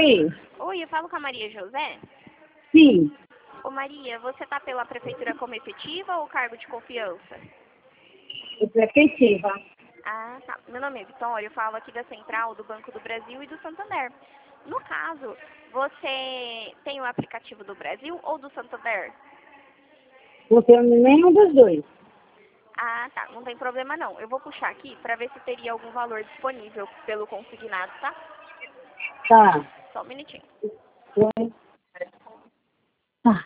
Oi, Oi, eu falo com a Maria José. sim, Ô Maria, você tá pela prefeitura como efetiva ou cargo de confiança? é prefeitiva. Ah, tá. Meu nome é Vitória, eu falo aqui da Central, do Banco do Brasil e do Santander. No caso, você tem o aplicativo do Brasil ou do Santander? Não tenho nenhum dos dois. Ah, tá. Não tem problema não. Eu vou puxar aqui para ver se teria algum valor disponível pelo consignado, tá? Tá. Só um minutinho. Oi. Tá.